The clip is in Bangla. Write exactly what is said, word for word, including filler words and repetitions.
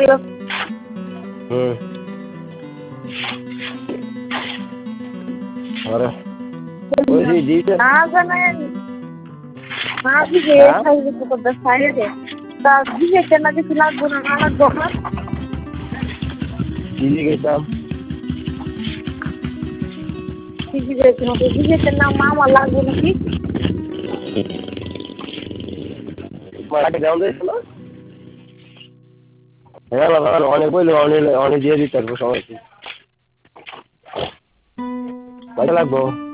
হুম আরে ওই যে দিতে না জানেন না দিকে সাইজে করতে সাইজে তা দিকে কেন কিছু লাগবে না না লাগবে না দিদি গেছিলাম দিকে গেছিলাম দিকে না মামা লাগবে নাকি মাকে দাও দিয়েছিল হ্যাঁ বাবা অনেক বললো অনেক অনেক দিয়ে দিতে পারবো সবাইকে কত লাগবো